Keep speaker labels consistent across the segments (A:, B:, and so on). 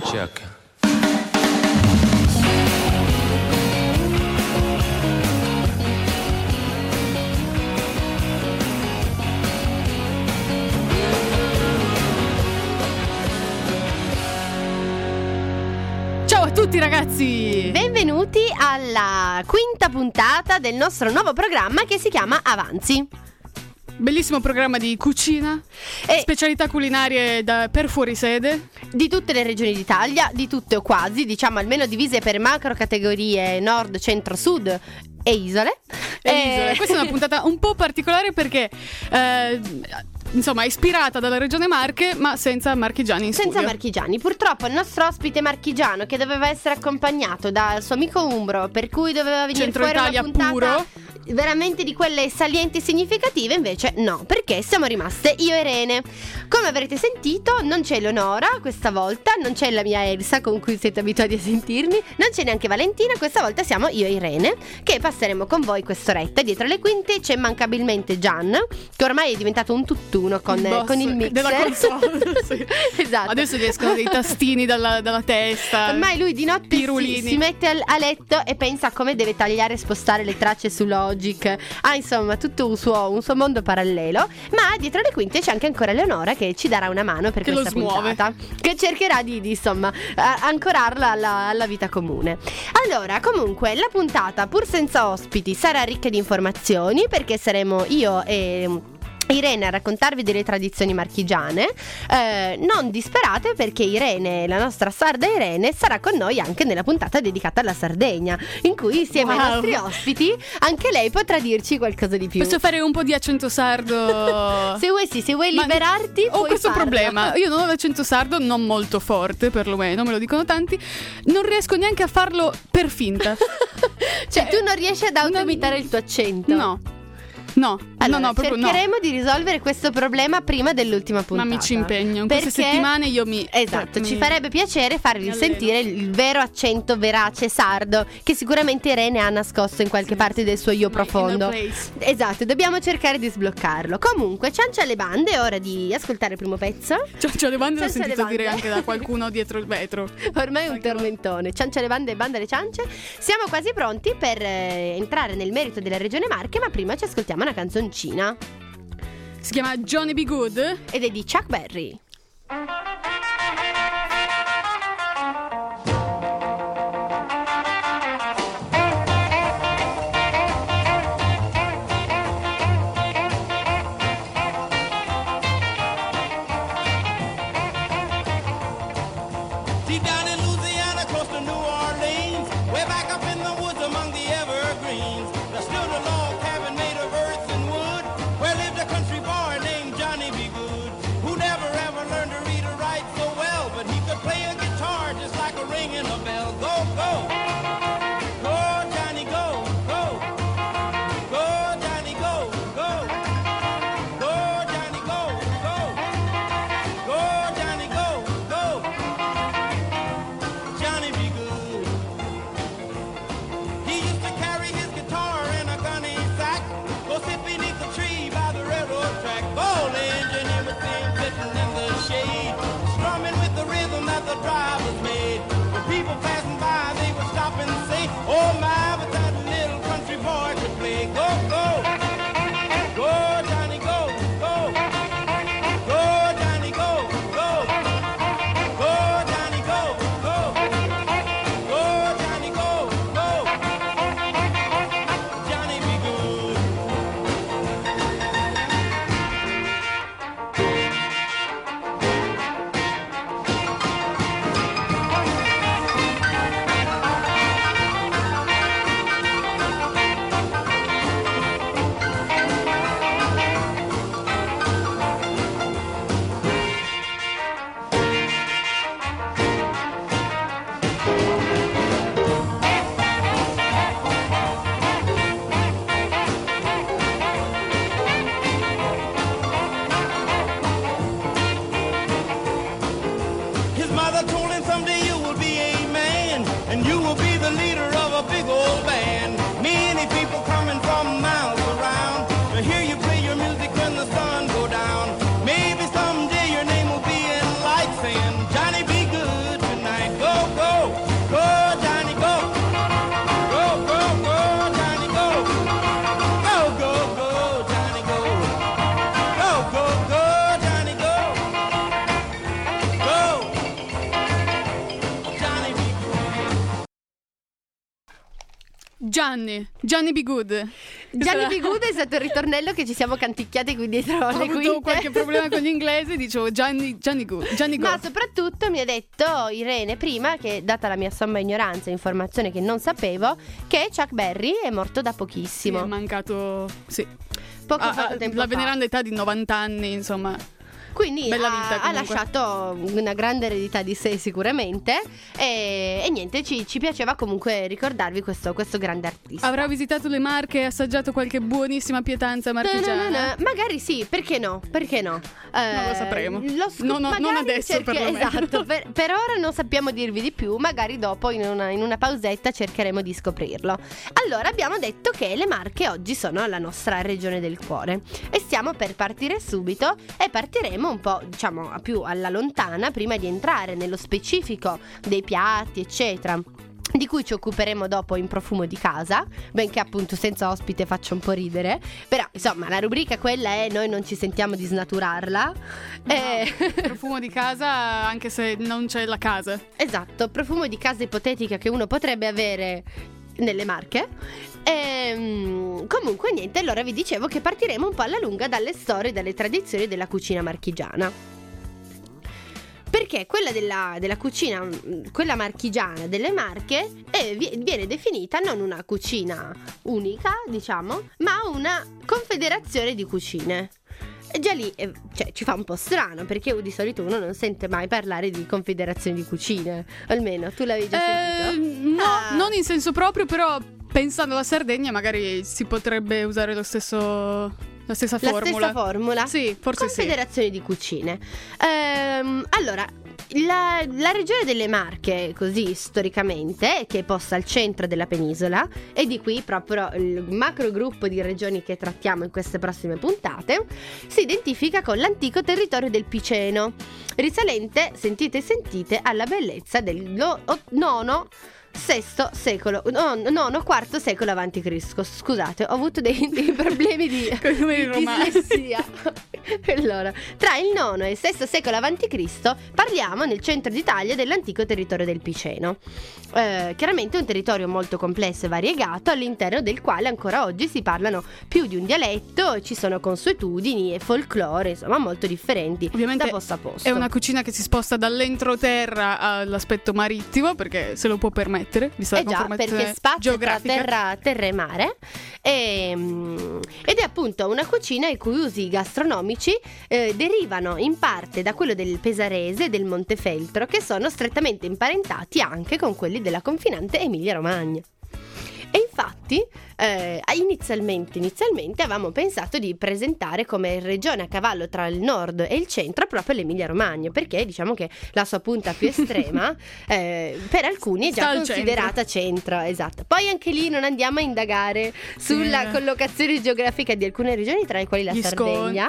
A: Check.
B: Ciao a tutti ragazzi!
C: Benvenuti alla quinta puntata del nostro nuovo programma che si chiama Avanzi.
B: Bellissimo programma di cucina, specialità culinarie per fuori sede.
C: Di tutte le regioni d'Italia, di tutte o quasi, diciamo almeno divise per macro categorie nord, centro, sud e isole.
B: Questa è una puntata un po' particolare perché insomma è ispirata dalla regione Marche ma senza marchigiani in studio.
C: Senza marchigiani. Purtroppo il nostro ospite marchigiano, che doveva essere accompagnato dal suo amico umbro, per cui doveva venire
B: Centro
C: fuori
B: Italia
C: una puntata
B: puro,
C: veramente di quelle salienti e significative, invece no, perché siamo rimaste io e Irene. Come avrete sentito, non c'è Eleonora questa volta, non c'è la mia Elsa con cui siete abituati a sentirmi, non c'è neanche Valentina, questa volta siamo io e Irene che passeremo con voi quest'oretta. Dietro le quinte c'è immancabilmente Gian, che ormai è diventato un tutt'uno con il mixer
B: della console. Sì.
C: Esatto.
B: Adesso gli escono dei tastini dalla testa.
C: Ormai lui di notte si mette a letto e pensa a come deve tagliare e spostare le tracce su Logic. Insomma tutto un suo mondo parallelo. Ma dietro le quinte c'è anche ancora Eleonora che ci darà una mano per questa puntata, che cercherà di insomma ancorarla alla vita comune. Allora, comunque la puntata, pur senza ospiti, sarà ricca di informazioni, perché saremo io e Irene a raccontarvi delle tradizioni marchigiane. Non disperate, perché Irene, la nostra sarda Irene, sarà con noi anche nella puntata dedicata alla Sardegna, in cui insieme ai nostri ospiti anche lei potrà dirci qualcosa di più.
B: Posso fare un po' di accento sardo?
C: Se vuoi liberarti,
B: ho questo
C: farlo.
B: problema. Io non ho l'accento sardo, non molto forte perlomeno, me lo dicono tanti. Non riesco neanche a farlo per finta.
C: Cioè tu non riesci ad autoimitare il tuo accento?
B: No,
C: allora,
B: proprio
C: cercheremo di risolvere questo problema prima dell'ultima puntata.
B: Ma mi ci impegno. In queste settimane
C: ci farebbe piacere farvi sentire il vero accento verace sardo, che sicuramente Irene ha nascosto in qualche parte del suo io profondo. Esatto, dobbiamo cercare di sbloccarlo. Comunque, ciancia alle bande, è ora di ascoltare il primo pezzo.
B: Ciancia alle bande l'ho sentito dire anche da qualcuno dietro il vetro.
C: Ormai è un tormentone. Ciancia alle bande e bande alle ciance. Siamo quasi pronti per entrare nel merito della regione Marche, ma prima ci ascoltiamo una canzoncina.
B: Si chiama Johnny B. Good
C: ed è di Chuck Berry.
D: Country boy named Johnny B. Good, who never ever learned to read or write.
B: Gianni Be Good.
C: Gianni Be Good è stato il ritornello che ci siamo canticchiati qui dietro
B: Ho
C: le
B: avuto
C: quinte.
B: qualche problema con l'inglese, dicevo Gianni Go.
C: Ma soprattutto mi ha detto Irene prima, che data la mia somma ignoranza, informazione che non sapevo, che Chuck Berry è morto da pochissimo.
B: Sì, è mancato, sì,
C: poco tempo
B: la
C: fa.
B: veneranda età di 90 anni, insomma.
C: Quindi
B: bella vita,
C: ha lasciato una grande eredità di sé sicuramente. E niente, ci piaceva comunque ricordarvi questo grande artista.
B: Avrà visitato le Marche e assaggiato qualche buonissima pietanza marchigiana?
C: Magari sì, perché no? Non
B: lo sapremo. Non adesso perlomeno.
C: Esatto, per ora non sappiamo dirvi di più. Magari dopo in una pausetta cercheremo di scoprirlo. Allora abbiamo detto che le Marche oggi sono la nostra regione del cuore e stiamo per partire subito. E partiremo un po', diciamo, più alla lontana, prima di entrare nello specifico dei piatti eccetera, di cui ci occuperemo dopo in Profumo di Casa, benché appunto senza ospite faccia un po' ridere, però insomma la rubrica quella è, noi non ci sentiamo di snaturarla.
B: Profumo di casa anche se non c'è la casa.
C: Esatto, profumo di casa ipotetica che uno potrebbe avere nelle Marche. Comunque niente, allora vi dicevo che partiremo un po' alla lunga dalle storie, dalle tradizioni della cucina marchigiana. Perché quella della cucina, quella marchigiana delle Marche, viene definita non una cucina unica, diciamo, ma una confederazione di cucine. E già lì ci fa un po' strano, perché di solito uno non sente mai parlare di confederazioni di cucine. Almeno tu l'avevi già sentito?
B: No, non in senso proprio, però pensando alla Sardegna magari si potrebbe usare la stessa formula.
C: La stessa formula?
B: Sì, forse
C: confederazioni di cucine. Allora, la regione delle Marche, così storicamente, che è posta al centro della penisola, e di qui proprio il macro gruppo di regioni che trattiamo in queste prossime puntate, si identifica con l'antico territorio del Piceno, risalente, sentite, alla bellezza del IV secolo avanti Cristo. Scusate, ho avuto dei problemi di dislessia. Allora, tra il IX e il VI secolo avanti Cristo parliamo nel centro d'Italia dell'antico territorio del Piceno. Chiaramente un territorio molto complesso e variegato, all'interno del quale ancora oggi si parlano più di un dialetto e ci sono consuetudini e folklore, insomma, molto differenti.
B: Ovviamente
C: da posto a posto.
B: È una cucina che si sposta dall'entroterra all'aspetto marittimo, perché se lo può permettere, vista la conformazione
C: perché spazio
B: geografica
C: tra terra e mare, ed è appunto una cucina i cui usi gastronomici derivano in parte da quello del pesarese e del Montefeltro, che sono strettamente imparentati anche con quelli della confinante Emilia-Romagna. E infatti inizialmente avevamo pensato di presentare come regione a cavallo tra il nord e il centro proprio l'Emilia-Romagna, perché diciamo che la sua punta più estrema per alcuni è già considerata centro. Esatto. Poi anche lì non andiamo a indagare sulla collocazione geografica di alcune regioni, tra le quali la Sardegna.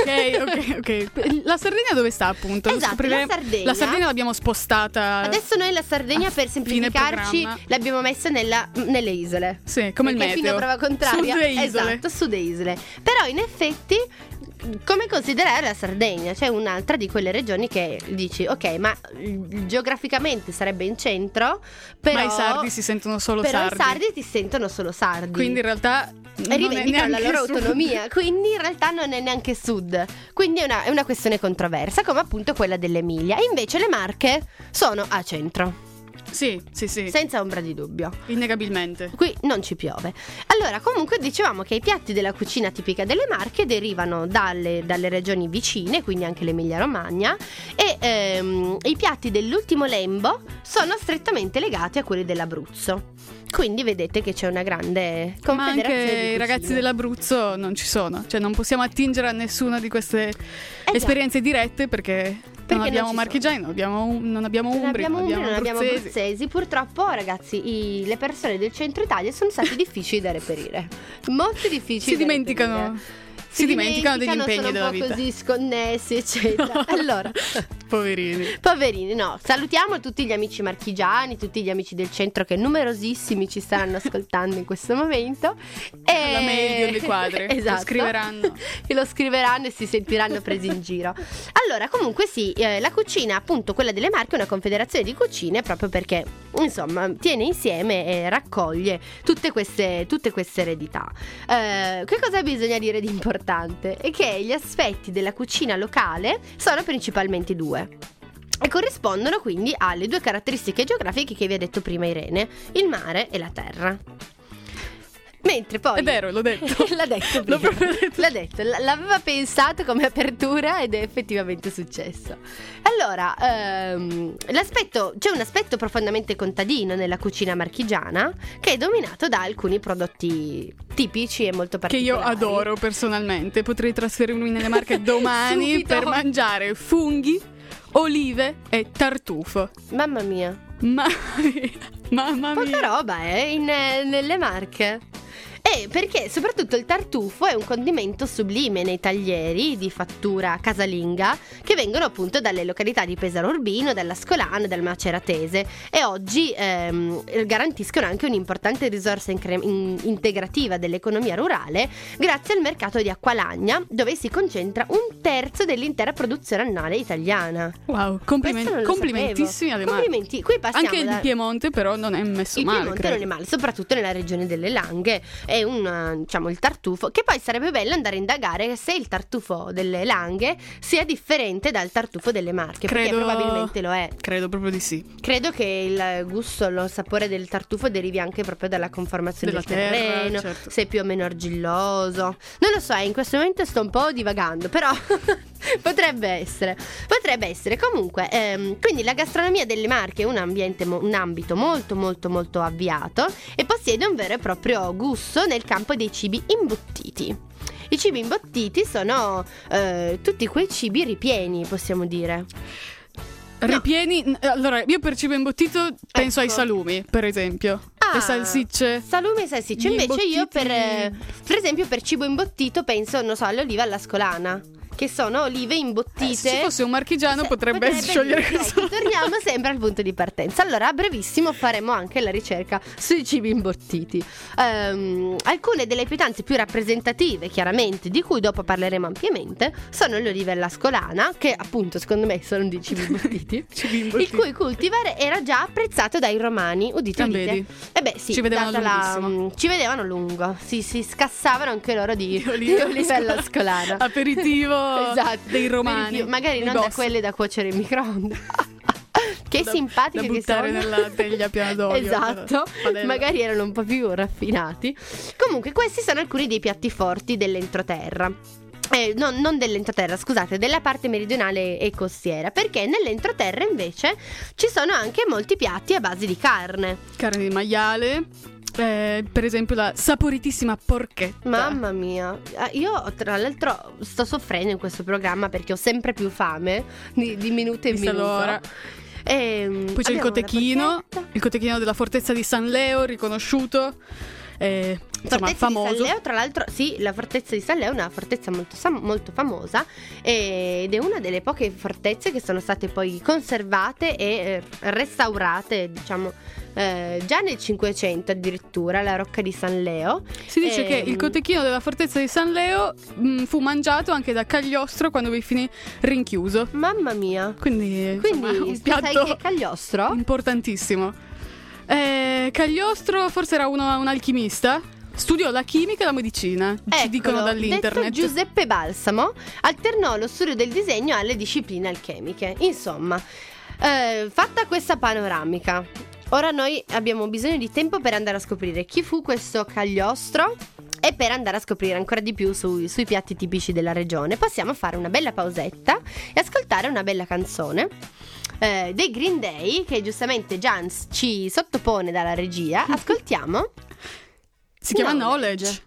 B: Ok. La Sardegna dove sta, appunto?
C: Esatto,
B: la Sardegna l'abbiamo spostata.
C: Adesso noi la Sardegna, per semplificarci, l'abbiamo messa nelle isole.
B: Sì, come il meteo.
C: Fino a prova contraria.
B: Sulle isole.
C: Esatto, sulle isole. Però in effetti, come considerare la Sardegna? C'è un'altra di quelle regioni che dici, ok, ma geograficamente sarebbe in centro, però
B: ma i sardi si sentono solo
C: sardi.
B: Però
C: i sardi ti sentono solo sardi.
B: Quindi in realtà
C: rivendicano la loro
B: sud.
C: autonomia. Quindi in realtà non è neanche sud. Quindi è una questione controversa, come appunto quella dell'Emilia. E invece le Marche sono a centro.
B: Sì.
C: Senza ombra di dubbio.
B: Innegabilmente.
C: Qui non ci piove. Allora, comunque dicevamo che i piatti della cucina tipica delle Marche derivano dalle regioni vicine, quindi anche l'Emilia-Romagna, e i piatti dell'ultimo lembo sono strettamente legati a quelli dell'Abruzzo. Quindi vedete che c'è una grande confederazione.
B: Ma anche i ragazzi dell'Abruzzo non ci sono, cioè non possiamo attingere a nessuna di queste esperienze dirette perché non abbiamo marchigiani, non abbiamo umbri, non abbiamo
C: abruzzesi. Purtroppo, ragazzi, le persone del centro Italia sono stati difficili da reperire. Molto difficili.
B: Si dimenticano degli impegni
C: della
B: vita.
C: Sono un po' così sconnessi, eccetera. Allora, Poverini, no. Salutiamo tutti gli amici marchigiani, tutti gli amici del centro che numerosissimi ci staranno ascoltando in questo momento.
B: La mail di Quadri.
C: Esatto.
B: Lo
C: scriveranno e si sentiranno presi in giro. Allora, comunque sì, la cucina, appunto, quella delle Marche, è una confederazione di cucine proprio perché, insomma, tiene insieme e raccoglie tutte queste eredità. Che cosa bisogna dire di importante? È che gli aspetti della cucina locale sono principalmente due e corrispondono quindi alle due caratteristiche geografiche che vi ha detto prima Irene: il mare e la terra. Mentre poi...
B: È vero, l'ho detto.
C: L'ha detto. L'aveva pensato come apertura ed è effettivamente successo. Allora, c'è un aspetto profondamente contadino nella cucina marchigiana che è dominato da alcuni prodotti tipici e molto particolari.
B: Che io adoro personalmente. Potrei trasferirmi nelle Marche domani per mangiare funghi, olive e tartufo.
C: Mamma mia. Quanta roba nelle Marche. Perché soprattutto il tartufo è un condimento sublime nei taglieri di fattura casalinga che vengono appunto dalle località di Pesaro Urbino, dall'Ascolano e dal Maceratese, e oggi garantiscono anche un'importante risorsa integrativa dell'economia rurale grazie al mercato di Acqualagna, dove si concentra un terzo dell'intera produzione annuale italiana.
B: Wow, complimentissimi alle Marche.
C: Complimenti. Qui passiamo
B: anche il Piemonte però non è messo male.
C: Il Piemonte non è male, soprattutto nella regione delle Langhe. È il tartufo, che poi sarebbe bello andare a indagare se il tartufo delle Langhe sia differente dal tartufo delle Marche, perché probabilmente lo è.
B: Credo proprio di sì.
C: Credo che il gusto, lo sapore del tartufo derivi anche proprio dalla conformazione del terreno, certo. Se è più o meno argilloso. Non lo so, in questo momento sto un po' divagando, però potrebbe essere. Comunque, quindi la gastronomia delle Marche è un ambito molto molto molto avviato e possiede un vero e proprio gusto nel campo dei cibi imbottiti. I cibi imbottiti sono tutti quei cibi ripieni, possiamo dire.
B: Ripieni? No. Allora, io per cibo imbottito penso ai salumi, per esempio. Le salsicce.
C: Salumi e salsicce. Invece io per esempio per cibo imbottito penso, non so, all'oliva all'ascolana, che sono olive imbottite.
B: Se ci fosse un marchigiano potrebbe sciogliere questo.
C: Torniamo sempre al punto di partenza. Allora, a brevissimo faremo anche la ricerca sui cibi imbottiti. Alcune delle pietanze più rappresentative, chiaramente, di cui dopo parleremo ampiamente, sono le olive all'ascolana, che appunto secondo me sono dei cibi imbottiti. Il cui cultivar era già apprezzato dai romani. Udite. Sì,
B: ci vedevano
C: ci vedevano lungo. Si scassavano anche loro di olive all'ascolana.
B: Aperitivo. Esatto, dei romani,
C: magari non da quelle da cuocere in microonde. Che simpatiche che sono,
B: da buttare nella teglia piena d'olio.
C: Esatto, magari erano un po' più raffinati. Comunque questi sono alcuni dei piatti forti dell'entroterra. Non dell'entroterra, scusate, della parte meridionale e costiera, perché nell'entroterra invece ci sono anche molti piatti a base di carne
B: di maiale. Per esempio la saporitissima porchetta.
C: Mamma mia, io tra l'altro sto soffrendo in questo programma perché ho sempre più fame di minuto in minuto.
B: Allora. Poi c'è il cotechino della fortezza di San Leo, riconosciuto. Insomma, famoso.
C: Di San Leo, tra l'altro, sì, la fortezza di San Leo è una fortezza molto famosa ed è una delle poche fortezze che sono state poi conservate e restaurate, diciamo, già nel 500 addirittura, la Rocca di San Leo.
B: Si dice che il cotechino della fortezza di San Leo fu mangiato anche da Cagliostro quando vi finì rinchiuso.
C: Mamma mia.
B: Quindi un piatto
C: sai che è Cagliostro?
B: Importantissimo. Cagliostro forse era un alchimista. Studiò la chimica e la medicina. Ci dicono dall'internet.
C: Detto Giuseppe Balsamo alternò lo studio del disegno alle discipline alchemiche. Insomma, fatta questa panoramica, ora noi abbiamo bisogno di tempo per andare a scoprire chi fu questo Cagliostro e per andare a scoprire ancora di più sui piatti tipici della regione. Possiamo fare una bella pausetta e ascoltare una bella canzone dei Green Day, che giustamente Jans ci sottopone dalla regia. Ascoltiamo.
B: Si chiama Knowledge.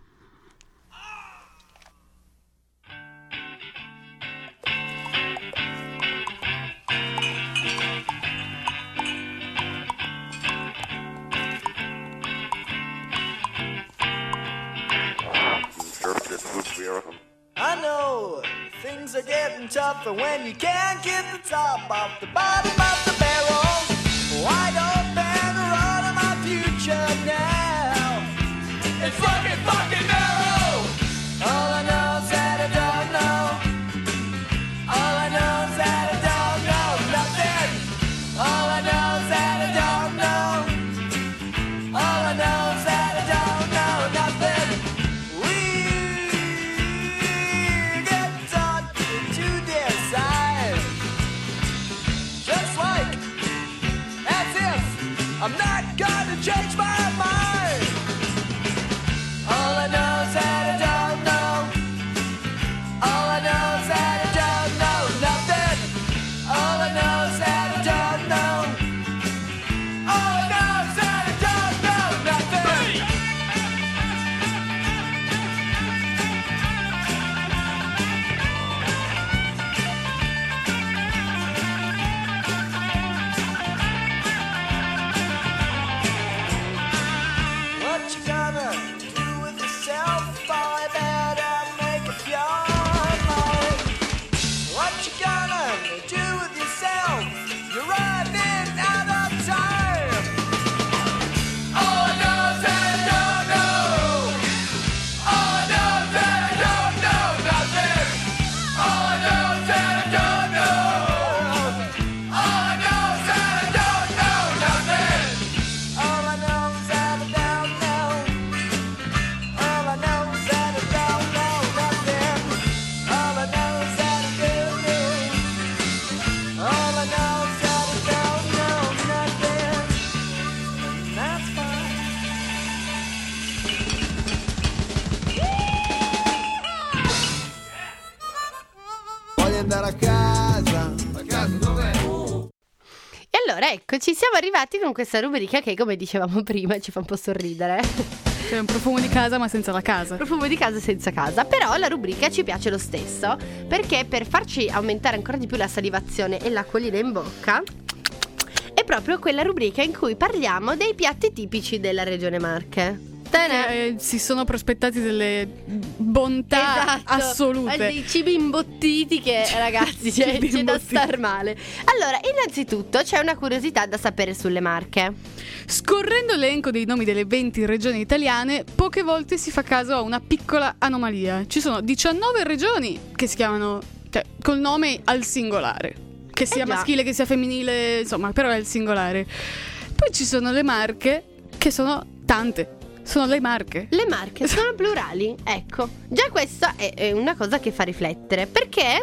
A: I know things Times are getting tougher when you can't get the top off the bottom of the barrel. Wide open the road of my future now. It's fucking narrow. All I know is that I don't know. All I know is that I don't know nothing. All I know is that I don't know. All I know is that I don't know nothing. We get taught to decide, just like as if I'm not gonna change my mind. All I know is that I don't know. All I know is that I don't know nothing. All I know is that I don't know. All I know is that I don't know nothing. What you gonna do with yourself, boy? Better make up your mind. What you gonna do with yourself? You're running out of time. All I know is that I don't know. All I know is that I don't know nothing. All I know is that I don't know. All I know is that I don't know nothing. All I know is that I don't know. All I know is that I don't know nothing. All I know is that I don't know. All I know is that I don't know nothing. That's fine.
D: Voglio andare a casa. A casa dov'è?
C: E allora eccoci, siamo arrivati con questa rubrica che, come dicevamo prima, ci fa un po' sorridere.
B: C'è un profumo di casa ma senza la casa.
C: Profumo di casa senza casa. Però la rubrica ci piace lo stesso, perché per farci aumentare ancora di più la salivazione e l'acquolina in bocca è proprio quella rubrica in cui parliamo dei piatti tipici della regione Marche.
B: Si sono prospettati delle bontà assolute.
C: Dei cibi imbottiti che, ragazzi, c'è da star male. Allora, innanzitutto c'è una curiosità da sapere sulle Marche.
B: Scorrendo l'elenco dei nomi delle 20 regioni italiane, poche volte si fa caso a una piccola anomalia. Ci sono 19 regioni che si chiamano, cioè, col nome al singolare, che sia maschile, che sia femminile, insomma, però è al singolare. Poi ci sono le Marche, che sono tante. Sono le Marche.
C: Le Marche sono plurali, ecco. Già questa è una cosa che fa riflettere, perché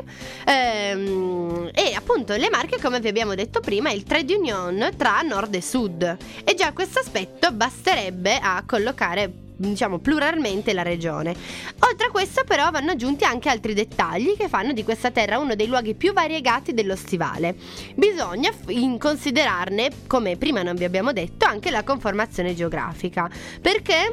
C: e appunto le Marche, come vi abbiamo detto prima, è il trade union tra nord e sud. E già questo aspetto basterebbe a collocare, diciamo, pluralmente la regione. Oltre a questo però vanno aggiunti anche altri dettagli che fanno di questa terra uno dei luoghi più variegati dello stivale. Bisogna considerarne, come prima non vi abbiamo detto, anche la conformazione geografica, perché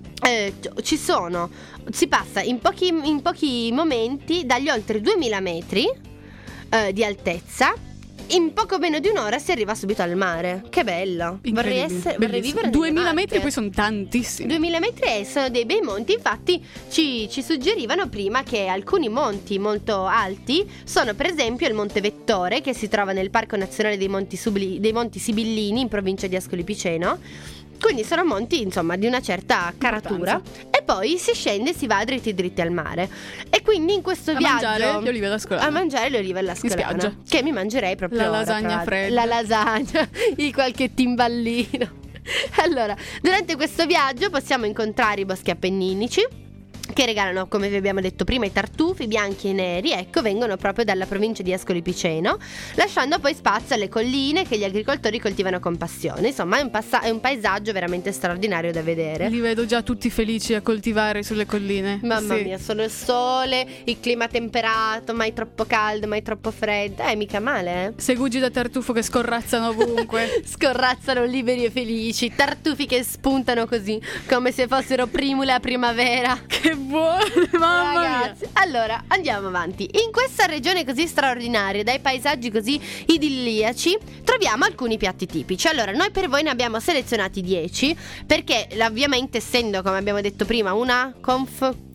C: si passa in pochi momenti dagli oltre 2000 metri di altezza. In poco meno di un'ora si arriva subito al mare. Che bello. Vorrei vivere
B: 2000 metri poi sono tantissimi.
C: 2000 metri sono dei bei monti. Infatti ci suggerivano prima che alcuni monti molto alti sono per esempio il Monte Vettore, che si trova nel Parco Nazionale dei Monti Sibillini in provincia di Ascoli Piceno. Quindi sono monti, insomma, di una certa caratura. E poi si scende e si va dritti al mare. E quindi in questo viaggio
B: mangiare le olive alla Scolana.
C: A mangiare le olive alla Scolana.
B: In spiaggia.
C: Che mi mangerei proprio
B: la lasagna fredda.
C: La lasagna, di qualche timballino. Allora, durante questo viaggio possiamo incontrare i boschi appenninici, che regalano, come vi abbiamo detto prima, i tartufi bianchi e neri, ecco, vengono proprio dalla provincia di Ascoli Piceno, lasciando poi spazio alle colline che gli agricoltori coltivano con passione. Insomma, è un paesaggio veramente straordinario da vedere.
B: Li vedo già tutti felici a coltivare sulle colline.
C: Mamma mia, solo il sole, il clima temperato, mai troppo caldo, mai troppo freddo. Mica male, eh?
B: Segugi da tartufo che scorrazzano ovunque.
C: Scorrazzano liberi e felici, tartufi che spuntano così, come se fossero primule a primavera.
B: Che buono, mamma
C: ragazzi,
B: mia.
C: Allora, andiamo avanti. In questa regione così straordinaria, dai paesaggi così idilliaci, troviamo alcuni piatti tipici. Allora, noi per voi ne abbiamo selezionati 10, perché ovviamente, essendo, come abbiamo detto prima, una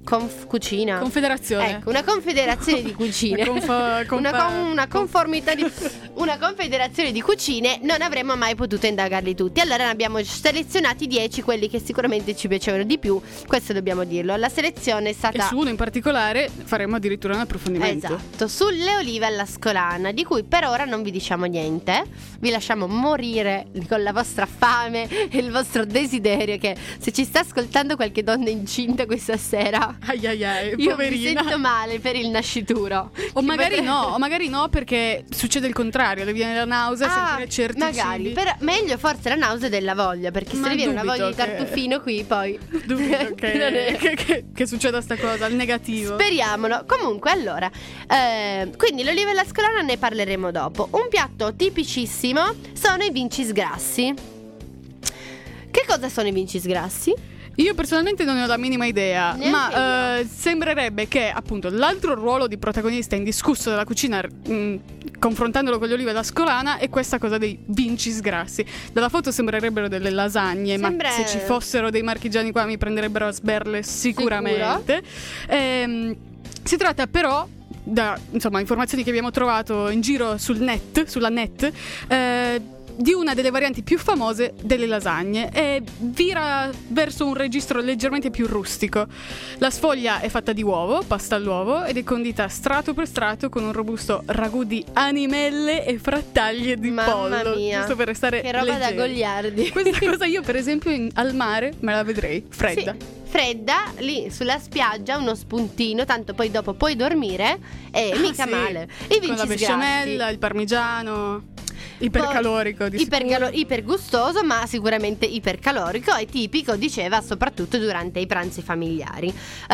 C: cucina.
B: Confederazione.
C: Ecco, una confederazione di cucine. Una conformità di una confederazione di cucine, non avremmo mai potuto indagarli tutti. Allora ne abbiamo selezionati 10, quelli che sicuramente ci piacevano di più. Questo dobbiamo dirlo. La selezione è stata,
B: e su uno in particolare faremo addirittura un approfondimento.
C: esatto, sulle olive all'ascolana, di cui per ora non vi diciamo niente. Vi lasciamo morire con la vostra fame e il vostro desiderio, che se ci sta ascoltando qualche donna incinta questa sera,
B: Ai ai ai,
C: io
B: poverina.
C: mi sento male per il nascituro.
B: O magari no, perché succede il contrario, le viene la nausea sentire certi
C: magari,
B: cibi.
C: però meglio forse la nausea della voglia, perché se
B: Ma
C: le viene una
B: dubito
C: voglia di
B: che-
C: tartufino qui poi
B: Dubito
C: non è-
B: che succeda sta cosa, il negativo.
C: Speriamolo. Comunque, allora, quindi l'oliva all'ascolana ne parleremo dopo. Un piatto tipicissimo sono i vincis grassi. Che cosa sono i vincis grassi?
B: Io personalmente non ne ho la minima idea,
C: Neanche
B: ma sembrerebbe che appunto l'altro ruolo di protagonista indiscusso della cucina, confrontandolo con gli olive all'ascolana, è questa cosa dei vincis grassi. Dalla foto sembrerebbero delle lasagne,
C: Sembra-
B: ma se ci fossero dei marchigiani qua mi prenderebbero a sberle sicuramente. Si tratta però, da insomma informazioni che abbiamo trovato in giro sulla net, di una delle varianti più famose delle lasagne, e vira verso un registro leggermente più rustico. La sfoglia è fatta di uovo, pasta all'uovo, ed è condita strato per strato con un robusto ragù di animelle e frattaglie di
C: Mamma
B: pollo,
C: mia,
B: giusto per restare
C: che roba da
B: leggeri.
C: goliardi.
B: Questa cosa io per esempio al mare me la vedrei fredda.
C: Sì, fredda, lì sulla spiaggia, uno spuntino, tanto poi dopo puoi dormire e mica
B: Sì,
C: male. I
B: con la
C: vincis
B: besciamella,
C: grassi,
B: il parmigiano, ipercalorico di sicuro.
C: ipergustoso, ma sicuramente ipercalorico, e tipico, diceva, soprattutto durante i pranzi familiari.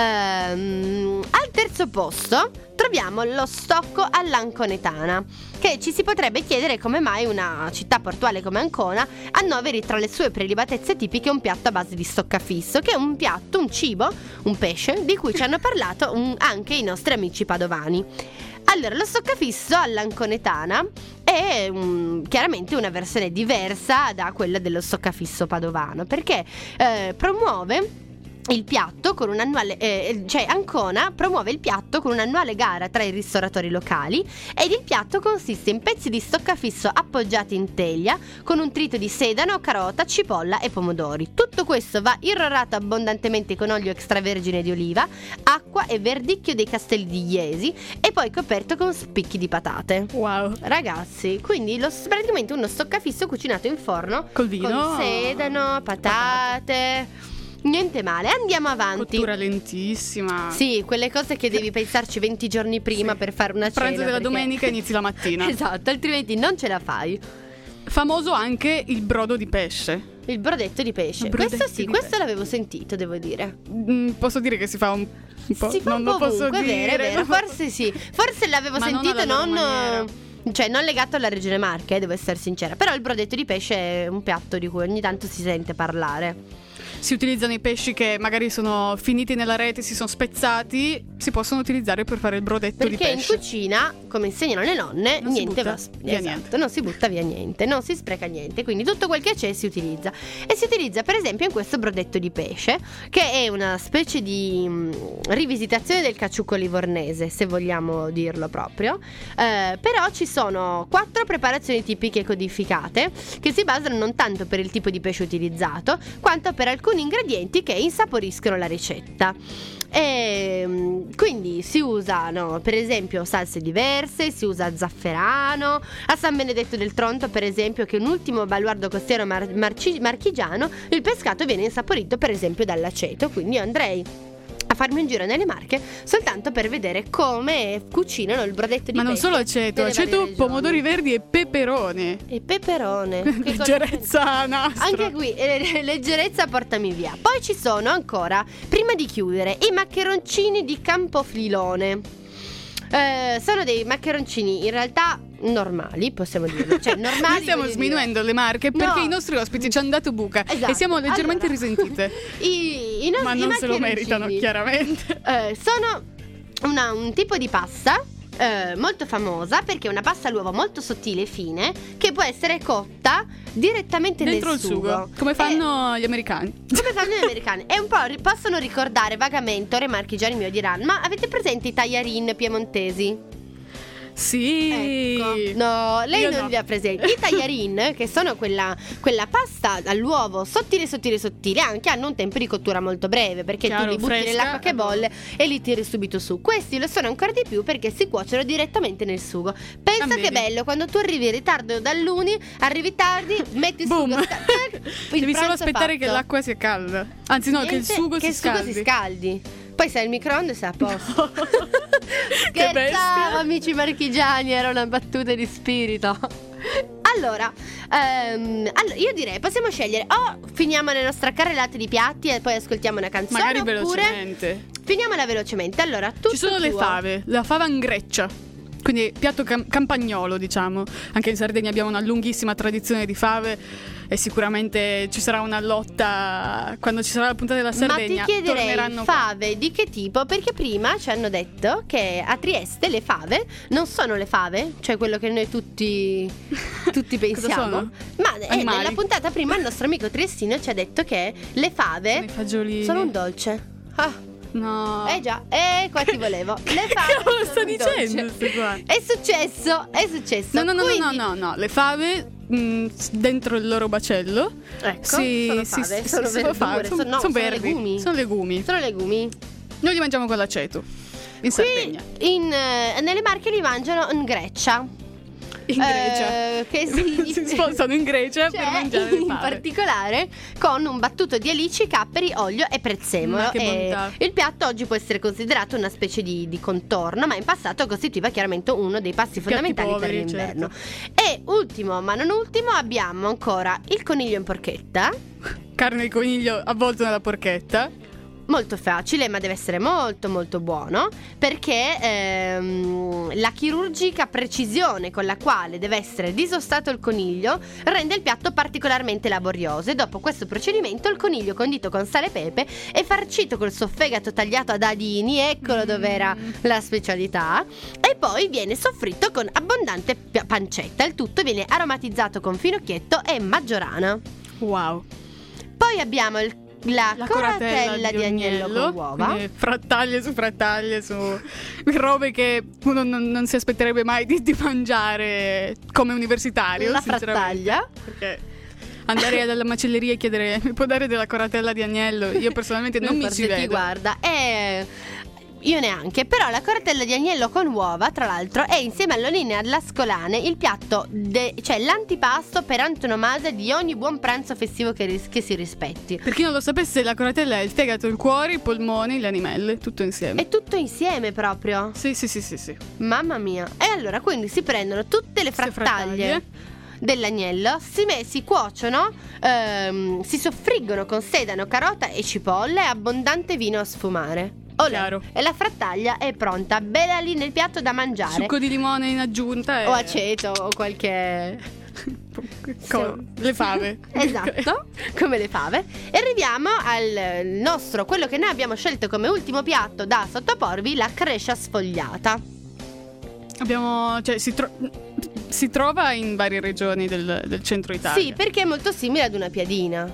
C: Al terzo posto troviamo lo stocco all'anconetana, che ci si potrebbe chiedere come mai una città portuale come Ancona annoveri tra le sue prelibatezze tipiche un piatto a base di stoccafisso, che è un piatto, un cibo, un pesce, di cui ci hanno parlato anche i nostri amici padovani. Allora, lo stoccafisso all'anconetana è chiaramente una versione diversa da quella dello stoccafisso padovano, perché promuove il piatto con un annuale, cioè Ancona promuove il piatto con un'annuale gara tra i ristoratori locali, ed il piatto consiste in pezzi di stoccafisso appoggiati in teglia con un trito di sedano, carota, cipolla e pomodori. Tutto questo va irrorato abbondantemente con olio extravergine di oliva, acqua e verdicchio dei castelli di Iesi, e poi coperto con spicchi di patate.
B: Wow.
C: Ragazzi, quindi praticamente uno stoccafisso cucinato in forno
B: Col vino.
C: con sedano, patate. Niente male, andiamo avanti.
B: Cottura lentissima.
C: Sì, quelle cose che devi pensarci 20 giorni prima
B: Sì.
C: per fare una cena.
B: Pranzo della
C: perché-
B: domenica inizi la mattina.
C: Esatto, altrimenti non ce la fai.
B: Famoso anche il brodo di pesce.
C: Il brodetto di pesce.
B: Il brodetto
C: Questo sì,
B: di
C: questo
B: pesce.
C: l'avevo sentito, devo dire.
B: Posso dire che si fa un po'.
C: Si fa
B: non
C: un
B: lo
C: po'
B: posso
C: ovunque,
B: dire.
C: è vero, forse sì. Forse l'avevo
B: Ma non
C: sentito,
B: alla loro maniera.
C: cioè non legato alla regione Marche, devo essere sincera. Però il brodetto di pesce è un piatto di cui ogni tanto si sente parlare.
B: Si utilizzano i pesci che magari sono finiti nella rete, si sono spezzati, si possono utilizzare per fare il brodetto di
C: Perché in
B: pesce.
C: cucina, come insegnano le nonne,
B: Non si
C: niente
B: butta
C: va
B: via
C: esatto,
B: niente.
C: non si butta via niente, non si spreca niente, quindi tutto quel che c'è si utilizza. E si utilizza per esempio in questo brodetto di pesce, che è una specie di rivisitazione del caciucco livornese, se vogliamo dirlo proprio. Però ci sono 4 preparazioni tipiche codificate, che si basano non tanto per il tipo di pesce utilizzato, quanto per alcuni ingredienti che insaporiscono la ricetta. E quindi si usano per esempio salse diverse, si usa zafferano. A San Benedetto del Tronto, per esempio, che è un ultimo baluardo costiero marchigiano, il pescato viene insaporito per esempio dall'aceto. Quindi io andrei a farmi un giro nelle Marche soltanto per vedere come cucinano il brodetto di
B: Ma non
C: pesce
B: solo aceto,
C: delle varie
B: aceto,
C: regioni.
B: pomodori verdi e peperone.
C: E peperone. Che cosa-
B: Leggerezza a nastro.
C: Anche qui, leggerezza, portami via. Poi ci sono ancora, prima di chiudere, i maccheroncini di Campoflilone. Sono dei maccheroncini in realtà normali, possiamo dirlo. Cioè, normali.
B: Noi stiamo
C: voglio
B: sminuendo le marche
C: No.
B: perché i nostri ospiti ci hanno dato buca
C: Esatto.
B: e siamo leggermente
C: Allora,
B: risentite.
C: dire.
B: Ma non se lo meritano, chiaramente.
C: Sono un tipo di pasta molto famosa perché è una pasta all'uovo molto sottile e fine che può essere cotta direttamente
B: dentro
C: nel
B: il sugo, come fanno gli americani.
C: Come fanno gli americani. E un po' possono ricordare vagamente, ora i marchigiani mi odieranno, ma avete presente i tagliarin piemontesi?
B: Sì.
C: Ecco. No, lei
B: Io
C: non
B: no.
C: li ha presenti. I tagliarin, che sono quella pasta all'uovo sottile, anche hanno un tempo di cottura molto breve, perché
B: Chiaro,
C: tu li butti
B: fresca,
C: nell'acqua che bolle e li tiri subito su. Questi lo sono ancora di più perché si cuociono direttamente nel sugo. Pensa
B: Ah,
C: che
B: vedi.
C: bello, quando tu arrivi in ritardo dall'uni, arrivi tardi, metti il
B: Boom.
C: sugo,
B: Devi solo aspettare che
C: l'acqua
B: l'acqua sia calda. Anzi no, che il sugo si scaldi.
C: scaldi. Poi se hai il microonde sei a posto.
B: Che
C: Scherzavo,
B: bestia.
C: amici marchigiani, era una battuta di spirito. Allora, io direi possiamo scegliere o finiamo le nostre carrellate di piatti e poi ascoltiamo una canzone,
B: Magari
C: oppure
B: velocemente.
C: finiamola velocemente. Allora, tutto
B: Ci sono le
C: tuo.
B: fave, la fava in Greccia. Quindi piatto campagnolo, diciamo. Anche in Sardegna abbiamo una lunghissima tradizione di fave e sicuramente ci sarà una lotta quando ci sarà la puntata della Sardegna.
C: Ma ti chiederei
B: torneranno qua.
C: fave di che tipo? Perché prima ci hanno detto che a Trieste le fave non sono le fave, cioè quello che noi tutti pensiamo.
B: sono?
C: Ma
B: Animali.
C: nella puntata prima il nostro amico triestino ci ha detto che le fave
B: Sono i fagiolini.
C: sono un dolce. Ah,
B: No.
C: già, qua ti volevo. Le
B: Che
C: fave
B: cavolo
C: sono
B: sta
C: un
B: dicendo
C: dolce.
B: sto qua?
C: È successo.
B: No,
C: Quindi-
B: no. Le fave dentro il loro bacello.
C: Ecco,
B: Sì,
C: sono
B: sì,
C: fave,
B: sì,
C: sono
B: sì,
C: verdure,
B: fave,
C: sono
B: sono verdi.
C: legumi.
B: Sono legumi.
C: Sono legumi.
B: Noi li mangiamo con l'aceto. In Sardegna.
C: Nelle Marche li mangiano in Grecia.
B: In Grecia.
C: Che
B: si spostano in Grecia per mangiare le
C: in
B: fave.
C: particolare con un battuto di alici, capperi, olio e prezzemolo.
B: Ma che
C: E
B: bontà.
C: il piatto oggi può essere considerato una specie di contorno, ma in passato costituiva chiaramente uno dei pasti fondamentali
B: poveri,
C: per l'inverno. E ultimo, ma non ultimo, abbiamo ancora il coniglio in porchetta.
B: Carne di coniglio avvolto nella porchetta.
C: Molto facile, ma deve essere molto molto buono, perché la chirurgica precisione con la quale deve essere disostato il coniglio rende il piatto particolarmente laborioso. E dopo questo procedimento il coniglio condito con sale e pepe e farcito col suo fegato tagliato a dadini, eccolo dov'era la specialità, e poi viene soffritto con abbondante pancetta. Il tutto viene aromatizzato con finocchietto e maggiorana.
B: Wow.
C: Poi abbiamo la
B: coratella
C: coratella di agnello con uova.
B: quindi frattaglie su robe che uno non si aspetterebbe mai di mangiare come universitario.
C: La
B: sinceramente.
C: frattaglia.
B: Perché andare alla macelleria e chiedere mi può dare della coratella di agnello, io personalmente non mi ci
C: Forse ti
B: vedo.
C: guarda. Io neanche. Però la coratella di agnello con uova, tra l'altro, è insieme all'olina e all'ascolane il piatto cioè l'antipasto per antonomasia di ogni buon pranzo festivo che si rispetti.
B: Per chi non lo sapesse, la coratella è il fegato, il cuore, i polmoni, le animelle, tutto insieme.
C: È tutto insieme proprio.
B: Sì.
C: Mamma mia. E allora quindi si prendono tutte le
B: Queste
C: frattaglie dell'agnello, si cuociono, si soffriggono con sedano, carota e cipolle e abbondante vino a sfumare. Olè.
B: Chiaro.
C: E la frattaglia è pronta, bella lì nel piatto da mangiare.
B: Succo di limone in aggiunta
C: O aceto o qualche...
B: le fave.
C: Esatto, come le fave. E arriviamo al nostro, quello che noi abbiamo scelto come ultimo piatto da sottoporvi, la crescia sfogliata.
B: Abbiamo, cioè, si trova in varie regioni del centro Italia.
C: Sì, perché è molto simile ad una piadina.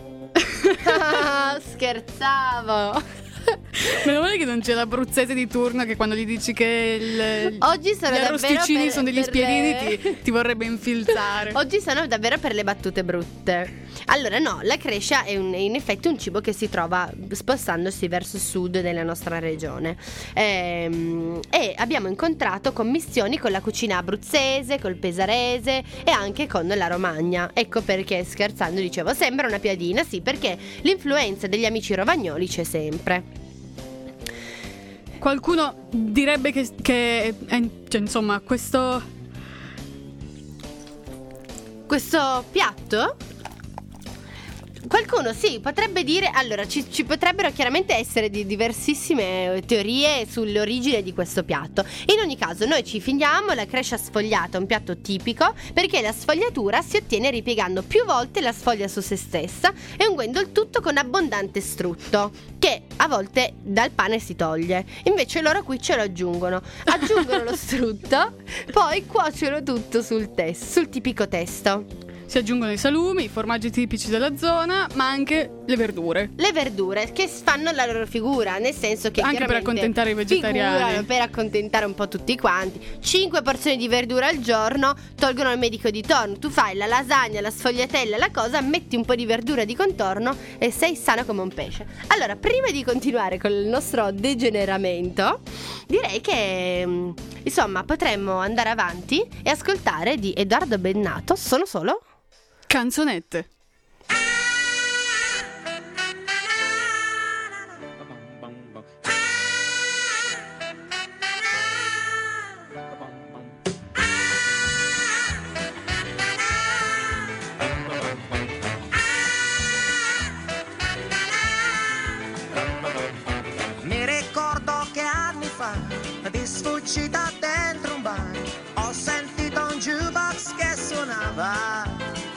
C: Scherzavo.
B: Meno male che non c'è l'abruzzese di turno che quando gli dici che
C: Oggi sono
B: gli
C: davvero
B: arrosticini sono degli
C: per
B: spiedini ti vorrebbe infilzare.
C: Oggi sono davvero per le battute brutte. Allora no, la crescia è in effetti un cibo che si trova spostandosi verso sud della nostra regione, e abbiamo incontrato commissioni con la cucina abruzzese, col pesarese e anche con la romagna. Ecco perché, scherzando, dicevo sembra una piadina. Sì, perché l'influenza degli amici romagnoli c'è sempre.
B: Qualcuno direbbe che cioè, insomma, questo
C: Qualcuno sì, potrebbe dire. Allora, ci potrebbero chiaramente essere diversissime teorie sull'origine di questo piatto. In ogni caso, noi ci finiamo la crescia sfogliata, un piatto tipico, perché la sfogliatura si ottiene ripiegando più volte la sfoglia su se stessa e unguendo il tutto con abbondante strutto, che a volte dal pane si toglie. Invece loro qui ce lo aggiungono lo strutto, poi cuociono tutto sul tipico testo.
B: Si aggiungono i salumi, i formaggi tipici della zona, ma anche le verdure.
C: Le verdure che fanno la loro figura, nel senso che
B: anche per accontentare i vegetariani,
C: per accontentare un po' tutti quanti. 5 porzioni di verdura al giorno tolgono il medico di torno. Tu fai la lasagna, la sfogliatella, la cosa, metti un po' di verdura di contorno e sei sano come un pesce. Allora, prima di continuare con il nostro degeneramento, direi che insomma potremmo andare avanti e ascoltare di Edoardo Bennato Sono solo
B: canzonette.
A: Mi ricordo che anni fa, di sfuggita dentro un bar, ho sentito un jukebox che suonava.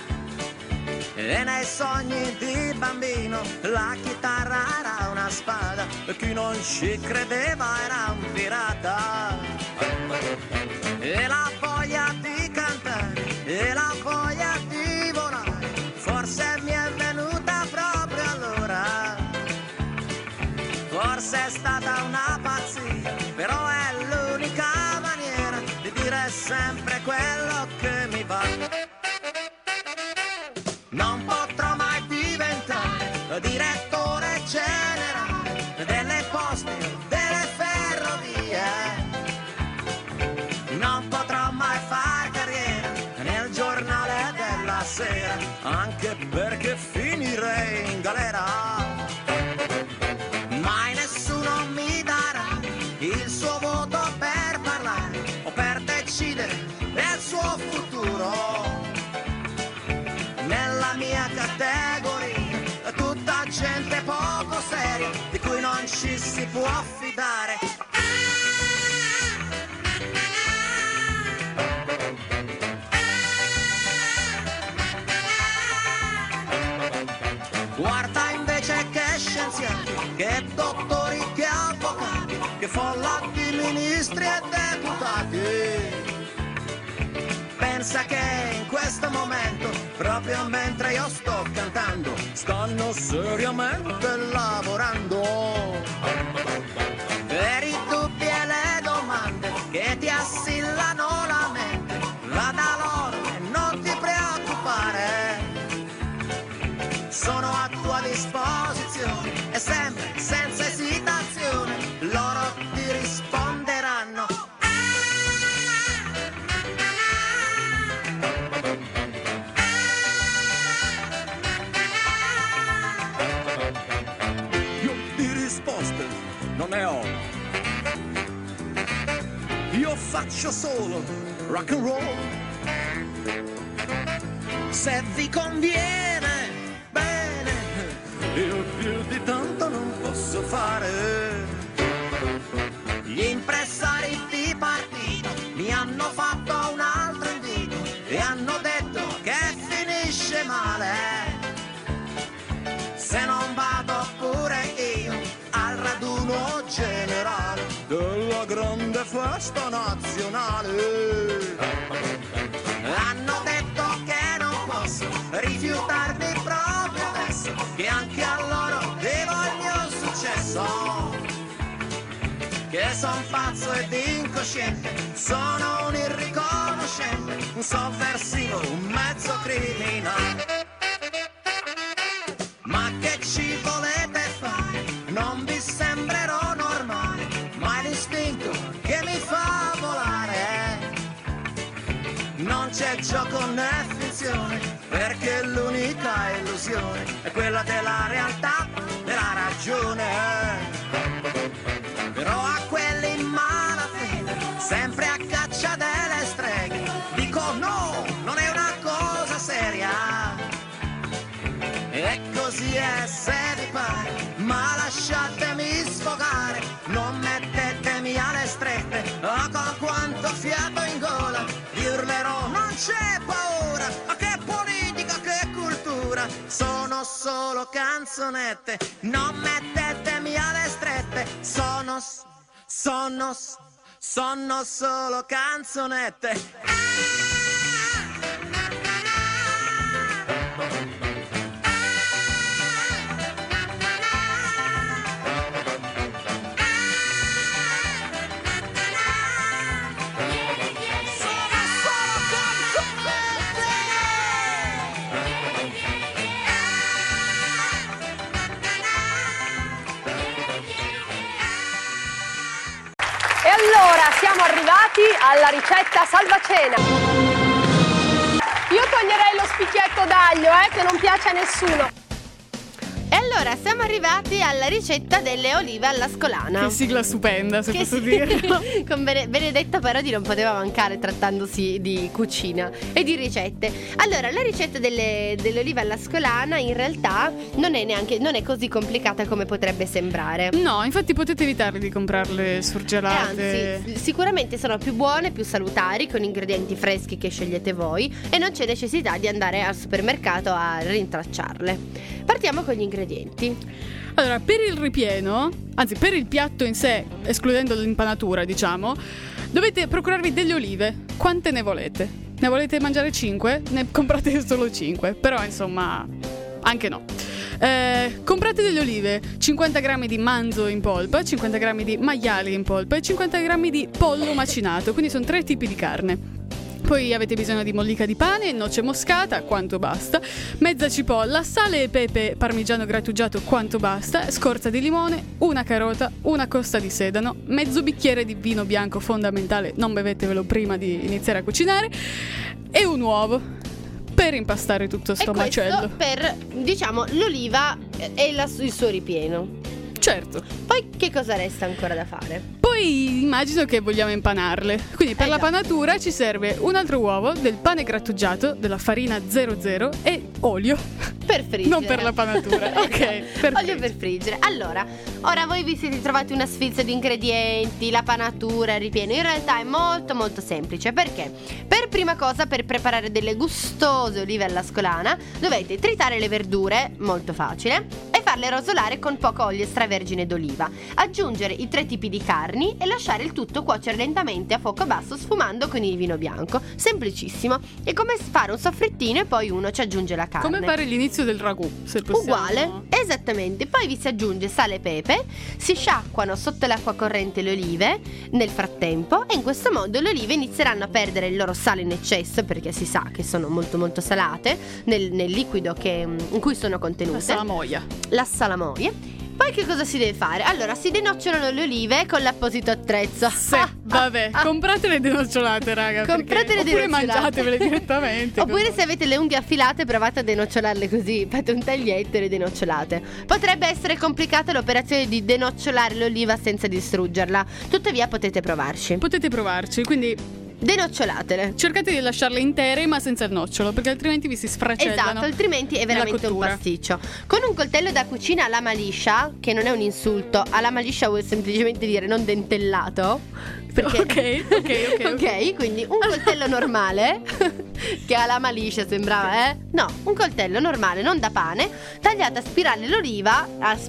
A: E nei sogni di bambino la chitarra era una spada, e chi non ci credeva era un pirata. E la voglia di cantare, e la voglia di volare, forse mi è venuta proprio allora. Forse è stata una pazzia, però è l'unica maniera di dire sempre quello che mi va. Non potrò mai diventare direttore generale delle poste, delle ferrovie. Non potrò mai far carriera nel giornale della sera, anche perché finirei in galera. Mai nessuno mi darà il suo voto per parlare o per decidere del suo futuro. Nella mia categoria tutta gente poco seria, di cui non ci si può fidare. Guarda invece che scienziati, che dottori, che avvocati, che folla di ministri e deputati. Pensa che in questo momento, proprio mentre io sto cantando, stanno seriamente lavorando per i dubbi e le domande che ti assillano la mente. Va da loro e non ti preoccupare, sono a tua disposizione e sempre senza esitazione loro ti risponderanno. Non ne ho. Io faccio solo rock and roll. Se vi conviene, bene, io più di tanto non posso fare. Gli impresari di partito mi hanno fatto un altro invito e hanno detto che finisce male se non vado pure io al raduno generale della grande festa nazionale. Hanno detto che non posso rifiutarmi proprio adesso, che anche a loro devo il mio successo, che son pazzo ed incosciente, sono un irriconoscente, un sovversivo, un mezzo criminale. Ma che ci volete fare? Non vi sembrerò normale, ma è l'istinto che mi fa volare. Non c'è gioco né finzione, perché l'unica illusione è quella della realtà, della ragione. Però a quelli in malafede, sempre a caccia delle streghe, dico no, non è una cosa seria. Ecco se vi pare, ma lasciatemi sfogare, non mettetemi alle strette, con quanto fiato in gola, vi urlerò, non c'è paura, ma che politica, che cultura, sono solo canzonette, non mettetemi alle strette, sono solo canzonette.
E: E allora siamo arrivati alla ricetta salvacena. Io toglierei lo spicchietto d'aglio, che non piace a nessuno.
C: E allora siamo arrivati alla ricetta delle olive all'ascolana.
B: Che sigla stupenda, se posso
C: dire.
B: dirlo.
C: Con Benedetta Parodi non poteva mancare, trattandosi di cucina e di ricette. Allora, la ricetta delle olive all'ascolana in realtà non è così complicata come potrebbe sembrare.
B: No, infatti potete evitare di comprarle surgelate.
C: Anzi, sicuramente sono più buone, più salutari, con ingredienti freschi che scegliete voi, e non c'è necessità di andare al supermercato a rintracciarle. Partiamo con gli ingredienti.
B: Allora, per il ripieno, anzi per il piatto in sé, escludendo l'impanatura, diciamo, dovete procurarvi delle olive. Quante ne volete? Ne volete mangiare 5? Ne comprate solo 5, però insomma, anche no. Comprate delle olive, 50 grammi di manzo in polpa, 50 grammi di maiali in polpa e 50 grammi di pollo macinato, quindi sono 3 tipi di carne. Poi avete bisogno di mollica di pane, noce moscata, quanto basta, mezza cipolla, sale e pepe parmigiano grattugiato, quanto basta, scorza di limone, una carota, una costa di sedano, mezzo bicchiere di vino bianco fondamentale, non bevetevelo prima di iniziare a cucinare, e un uovo per impastare tutto sto macello.
C: Per, diciamo, l'oliva e il suo ripieno.
B: Certo.
C: Poi che cosa resta ancora da fare?
B: Poi immagino che vogliamo impanarle. Quindi per la panatura ci serve un altro uovo, del pane grattugiato, della farina 00 e olio.
C: Per friggere.
B: Non per la panatura. Ok,
C: olio per friggere. Allora, ora voi vi siete trovati una sfilza di ingredienti, la panatura, il ripieno. In realtà è molto molto semplice. Perché? Per prima cosa, per preparare delle gustose olive all'ascolana, dovete tritare le verdure, molto facile, e farle rosolare con poco olio extravergine d'oliva. Aggiungere i 3 tipi di carni e lasciare il tutto cuocere lentamente a fuoco basso, sfumando con il vino bianco. Semplicissimo. È come fare un soffrittino e poi uno ci aggiunge la carne.
B: Come fare l'inizio del ragù, se possiamo.
C: Uguale, esattamente. Poi vi si aggiunge sale e pepe, si sciacquano sotto l'acqua corrente le olive nel frattempo, e in questo modo le olive inizieranno a perdere il loro sale in eccesso, perché si sa che sono molto molto salate nel liquido in cui sono contenute. La salamoia. Poi che cosa si deve fare? Allora, si denocciolano le olive con l'apposito attrezzo.
B: Vabbè, compratele denocciolate, raga.
C: Compratele
B: oppure
C: denocciolate.
B: mangiatevele direttamente.
C: Oppure se avete le unghie affilate, provate a denocciolarle così. Fate un taglietto e le denocciolate. Potrebbe essere complicata l'operazione di denocciolare l'oliva senza distruggerla. Tuttavia potete provarci.
B: Quindi
C: denocciolatele.
B: cercate di lasciarle intere ma senza il nocciolo, perché altrimenti vi si sfracellano.
C: Esatto, altrimenti è veramente un pasticcio. Con un coltello da cucina alla maliscia, che non è un insulto, alla maliscia vuol semplicemente dire non dentellato, perché ok, quindi un coltello normale che alla maliscia sembrava, no, un coltello normale, non da pane, tagliata a spirale l'oliva,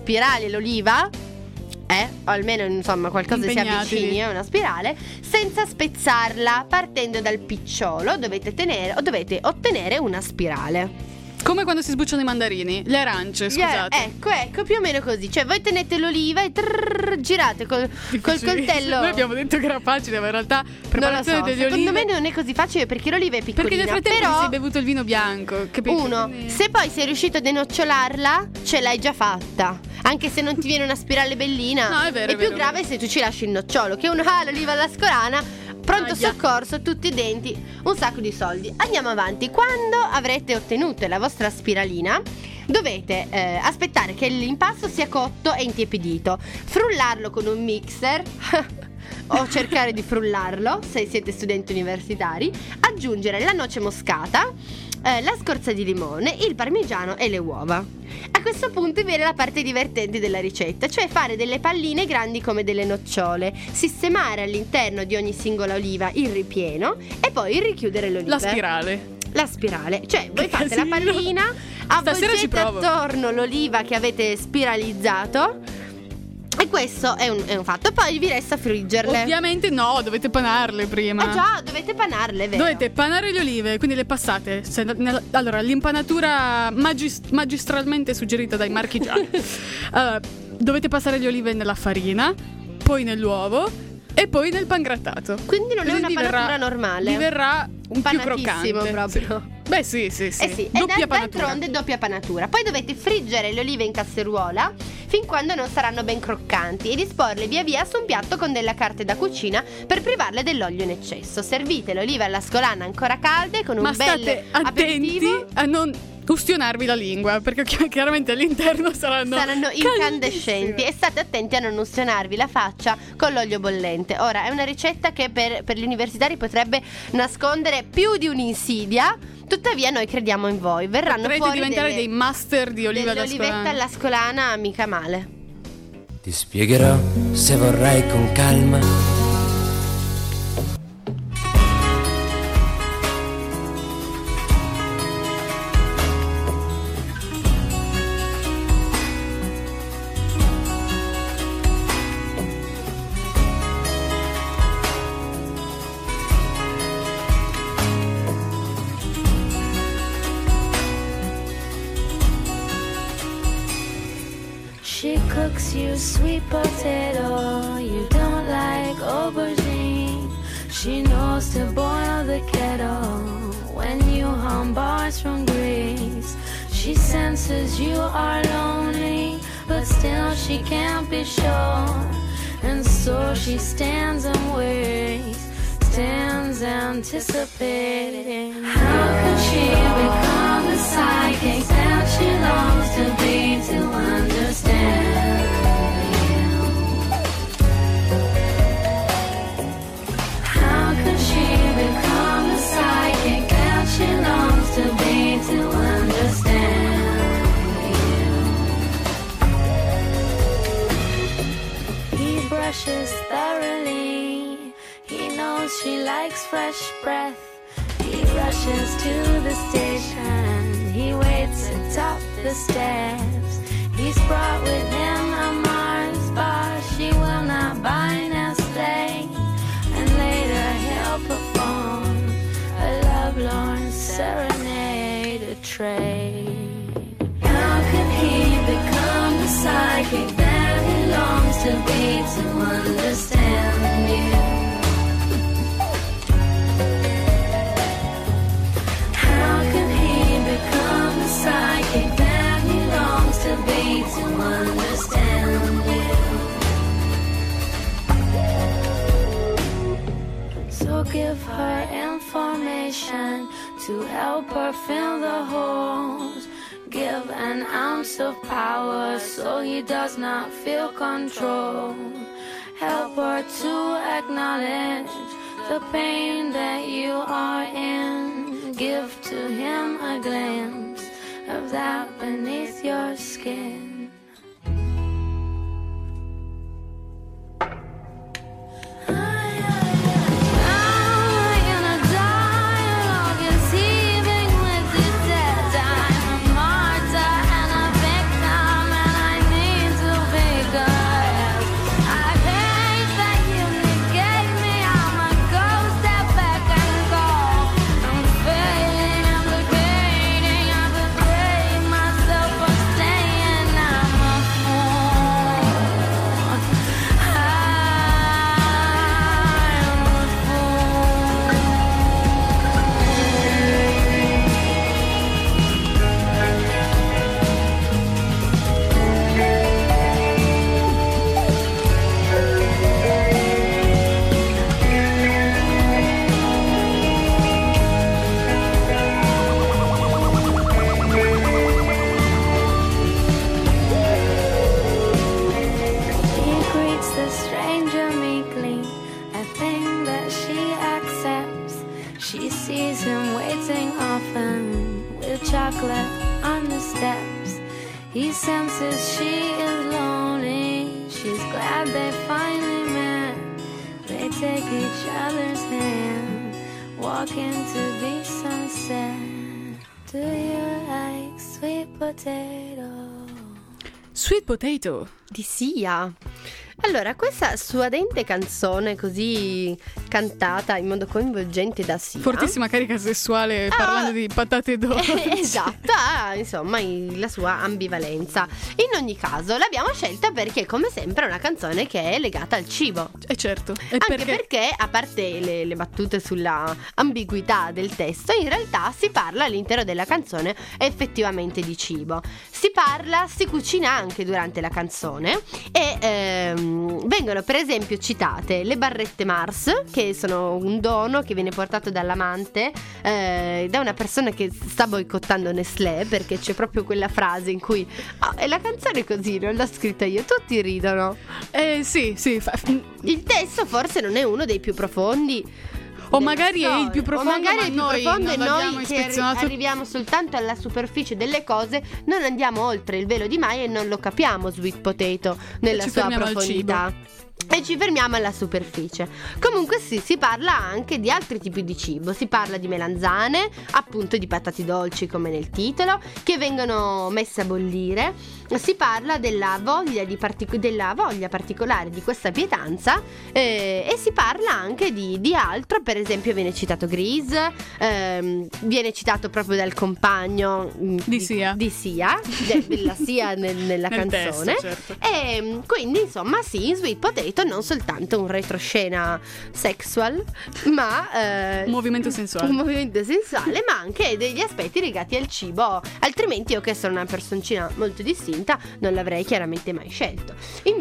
C: o almeno insomma qualcosa si avvicini a una spirale, senza spezzarla, partendo dal picciolo dovete ottenere una spirale.
B: Come quando si sbucciano i mandarini, le arance, scusate.
C: Ecco, più o meno così. Cioè voi tenete l'oliva e girate col coltello.
B: Noi abbiamo detto che era facile, ma in realtà preparazione delle olive.
C: Secondo me non è così facile, perché l'oliva è piccolina.
B: Perché nel frattempo ti sei bevuto il vino bianco, capito?
C: Se poi sei riuscito a denocciolarla, ce l'hai già fatta. Anche se non ti viene una spirale bellina.
B: No, è vero.
C: È più grave se tu ci lasci il nocciolo, che uno l'oliva all'ascolana. Pronto soccorso, tutti i denti, un sacco di soldi. Andiamo avanti. Quando avrete ottenuto la vostra spiralina, dovete aspettare che l'impasto sia cotto e intiepidito, frullarlo con un mixer o cercare di frullarlo se siete studenti universitari, aggiungere la noce moscata, la scorza di limone, il parmigiano e le uova. A questo punto viene la parte divertente della ricetta, cioè fare delle palline grandi come delle nocciole, sistemare all'interno di ogni singola oliva il ripieno e poi richiudere l'oliva. La spirale, cioè voi fate la pallina, avvolgete attorno l'oliva che avete spiralizzato e questo è un fatto. Poi vi resta friggerle.
B: Ovviamente no, dovete panarle prima.
C: Già, dovete panarle, vero?
B: Dovete panare le olive, quindi le passate. Allora, l'impanatura magistralmente suggerita dai marchigiani. Dovete passare le olive nella farina, poi nell'uovo e poi nel pangrattato.
C: Quindi non è una panatura normale.
B: Vi verrà un più croccante
C: proprio.
B: Sì. Beh sì.
C: Doppia panatura. D'altronde doppia panatura. Poi dovete friggere le olive in casseruola fin quando non saranno ben croccanti e disporle via via su un piatto con della carta da cucina per privarle dell'olio in eccesso. Servite le olive all'ascolana ancora calde con un bel aperitivo.
B: Ma state attenti a non ustionarvi la lingua, perché chiaramente all'interno saranno
C: incandescenti, e state attenti a non ustionarvi la faccia con l'olio bollente. Ora, è una ricetta che per gli universitari potrebbe nascondere più di un'insidia, tuttavia noi crediamo in voi. Verranno fuori
B: diventare dei master di oliva
C: dell'olivetta
B: all'ascolana.
C: all'ascolana mica male.
F: Ti spiegherò se vorrai con calma.
G: She cooks you sweet potato, you don't like aubergine. She knows to boil the kettle when you hum bars from Greece. She senses you are lonely, but still she can't be sure. And so she stands and waits, stands anticipating. How could she become the psychic that she longs to be, to understand you? How could she become the psychic that she longs to be, to understand you? He brushes thoroughly, he knows she likes fresh breath. He rushes to the station, he waits atop the steps. He's brought with him a Mars bar, she will not buy Nestle. And later he'll perform a lovelorn serenade, a trade. How can he become the psychic that he longs to be, to understand you? Psychic that he longs to be, to understand you. So give her information to help her fill the holes. Give an ounce of power so he does not feel control. Help her to acknowledge the pain that you are in. Give to him a glimpse of that beneath your skin. Now sees him waiting often with chocolate on the steps. He senses she is lonely. She's glad they finally met. They take each other's hand, walk into the sunset. Do you like sweet potato?
B: Sweet Potato
C: di Sia. Allora, questa suadente canzone così cantata in modo coinvolgente da Sia.
B: Fortissima carica sessuale parlando di patate dolci.
C: Esatto, insomma la sua ambivalenza. In ogni caso l'abbiamo scelta perché come sempre è una canzone che è legata al cibo.
B: Certo.
C: Anche perché a parte le battute sulla ambiguità del testo, in realtà si parla all'interno della canzone effettivamente di cibo. Si cucina anche durante la canzone e vengono per esempio citate le barrette Mars, che sono un dono che viene portato dall'amante da una persona che sta boicottando Nestlé, perché c'è proprio quella frase in cui è la canzone così, non l'ho scritta io, tutti ridono.
B: Sì.
C: Il testo forse non è uno dei più profondi.
B: O magari è il più profondo, ma noi non l'abbiamo ispezionato.
C: Arriviamo soltanto alla superficie delle cose, non andiamo oltre il velo di Maya e non lo capiamo Sweet Potato nella sua profondità. E ci fermiamo alla superficie. Comunque sì, si parla anche di altri tipi di cibo. Si parla di melanzane, appunto di patate dolci come nel titolo, che vengono messe a bollire. Si parla della voglia particolare di questa pietanza e si parla anche di altro. Per esempio viene citato Grease, viene citato proprio dal compagno
B: di Sia,
C: della Sia nella canzone
B: testo, certo.
C: E quindi insomma sì, in Sweet Potato non soltanto un retroscena sexual, ma
B: un movimento sensuale,
C: ma anche degli aspetti legati al cibo. Altrimenti io, che sono una personcina molto distinta, non l'avrei chiaramente mai scelto.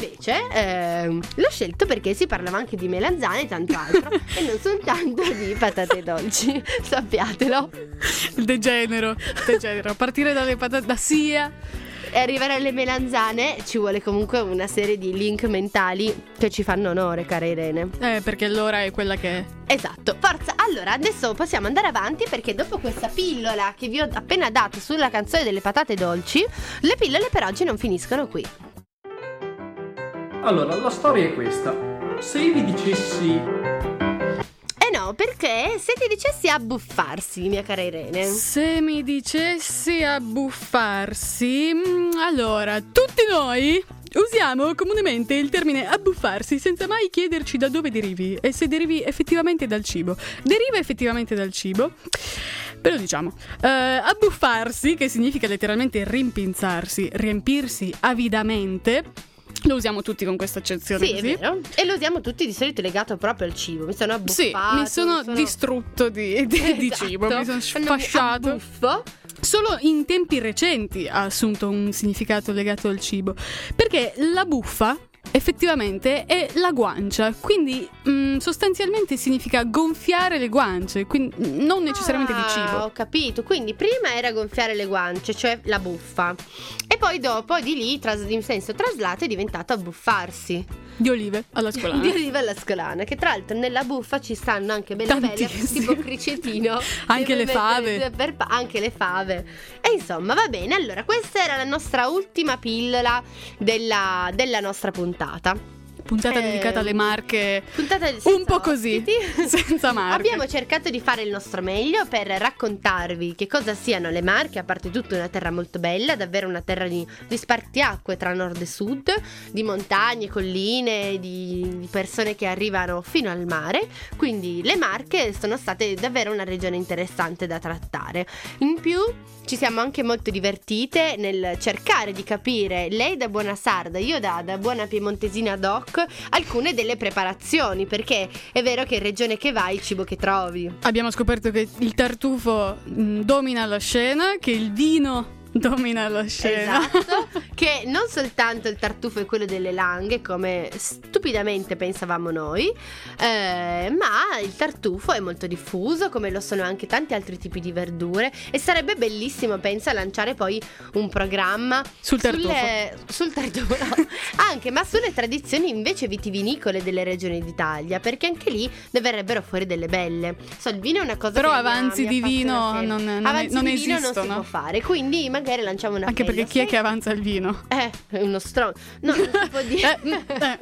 C: Invece l'ho scelto perché si parlava anche di melanzane e tanto altro e non soltanto di patate dolci, sappiatelo.
B: Degenero, a partire dalle patate da Sia
C: e arrivare alle melanzane ci vuole comunque una serie di link mentali che ci fanno onore, cara Irene.
B: Perché allora è quella che è.
C: Esatto, forza. Allora adesso possiamo andare avanti, perché dopo questa pillola che vi ho appena dato sulla canzone delle patate dolci, le pillole per oggi non finiscono qui.
H: Allora, la storia è questa. Se io vi dicessi...
C: No, perché se ti dicessi abbuffarsi, mia cara Irene.
B: Se mi dicessi abbuffarsi, allora, tutti noi usiamo comunemente il termine abbuffarsi senza mai chiederci da dove derivi e se derivi effettivamente dal cibo. Deriva effettivamente dal cibo, ve lo diciamo. Abbuffarsi, che significa letteralmente rimpinzarsi, riempirsi avidamente. Lo usiamo tutti con questa accezione.
C: Sì,
B: così.
C: È vero. E lo usiamo tutti di solito legato proprio al cibo. Mi sono abbuffato.
B: Sì, mi sono distrutto di
C: esatto.
B: cibo. Mi sono sfasciato. Solo in tempi recenti ha assunto un significato legato al cibo, perché la buffa effettivamente è la guancia, quindi sostanzialmente significa gonfiare le guance, quindi non necessariamente di cibo.
C: Ho capito, quindi prima era gonfiare le guance, cioè la buffa, e poi dopo di lì in senso traslato è diventato abbuffarsi.
B: Di olive alla scolana.
C: Di olive alla scolana, che tra l'altro nella buffa ci stanno anche belle tipo cricetino.
B: Anche le fave.
C: Anche le fave. E insomma va bene, allora questa era la nostra ultima pillola della nostra puntata.
B: Puntata dedicata alle marche,
C: un
B: po' così, senza marche.
C: Abbiamo cercato di fare il nostro meglio per raccontarvi che cosa siano le marche. A parte tutto, una terra molto bella, davvero una terra di spartiacque tra nord e sud, di montagne, colline, di persone che arrivano fino al mare. Quindi le Marche sono state davvero una regione interessante da trattare. In più ci siamo anche molto divertite nel cercare di capire, lei da buona sarda, io da buona piemontesina doc, alcune delle preparazioni, perché è vero che in regione che vai il cibo che trovi.
B: Abbiamo scoperto che il tartufo domina la scena, che il vino domina la scena.
C: Esatto, che non soltanto il tartufo è quello delle langhe, come stupidamente pensavamo noi, ma il tartufo è molto diffuso, come lo sono anche tanti altri tipi di verdure, e sarebbe bellissimo, pensa, lanciare poi un programma
B: sul tartufo,
C: no, anche, ma sulle tradizioni invece vitivinicole delle regioni d'Italia, perché anche lì ne verrebbero fuori delle belle. Il vino è una cosa
B: però
C: che
B: avanzi di vino non esistono,
C: non si può fare, quindi magari lanciamo una
B: anche perché chi è che avanza il vino?
C: È uno no, non si può dire.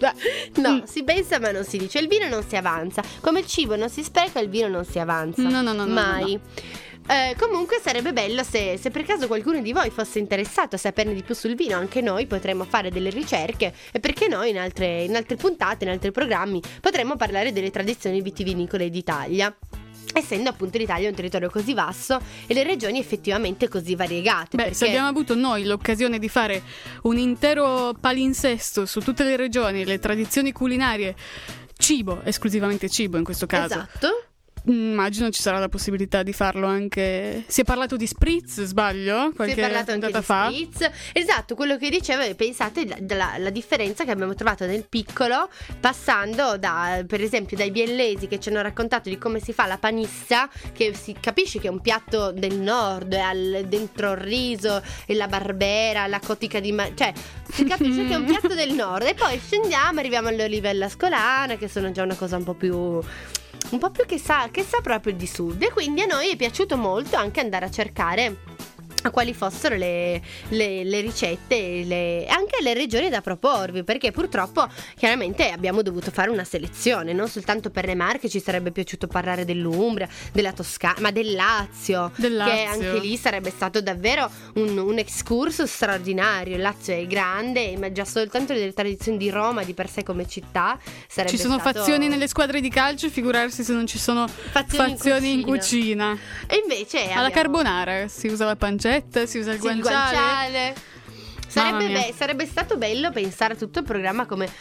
C: No, si pensa ma non si dice. Il vino non si avanza, come il cibo non si spreca, il vino non si avanza mai. Comunque sarebbe bello se per caso qualcuno di voi fosse interessato a saperne di più sul vino. Anche noi potremmo fare delle ricerche, e perché no, in altre puntate, in altri programmi potremmo parlare delle tradizioni vitivinicole d'Italia, essendo appunto l'Italia un territorio così vasto e le regioni effettivamente così variegate.
B: Beh, se abbiamo avuto noi l'occasione di fare un intero palinsesto su tutte le regioni, le tradizioni culinarie, cibo, esclusivamente cibo in questo caso.
C: Esatto.
B: Immagino ci sarà la possibilità di farlo anche. Si è parlato di spritz, sbaglio?
C: Si è parlato anche di spritz. Esatto, quello che dicevo, e pensate la differenza che abbiamo trovato nel piccolo, passando per esempio dai biellesi che ci hanno raccontato di come si fa la panissa, che si capisce che è un piatto del nord, dentro il riso e la barbera, la cotica di cioè si capisce che è un piatto del nord, e poi scendiamo, arriviamo alle olive all'ascolana, che sono già una cosa un po' più che sa proprio di sud. E quindi a noi è piaciuto molto anche andare a cercare a quali fossero le ricette e anche le regioni da proporvi, perché purtroppo chiaramente abbiamo dovuto fare una selezione, non soltanto per le Marche. Ci sarebbe piaciuto parlare dell'Umbria, della Toscana, ma del Lazio, che anche lì sarebbe stato davvero un excursus straordinario. Il Lazio è grande, ma già soltanto le tradizioni di Roma di per sé come città sarebbe
B: ci sono
C: stato...
B: fazioni nelle squadre di calcio, figurarsi se non ci sono fazioni in cucina.
C: E invece
B: alla carbonara si usa la pancetta, si usa il guanciale.
C: Sarebbe stato bello pensare a tutto il programma come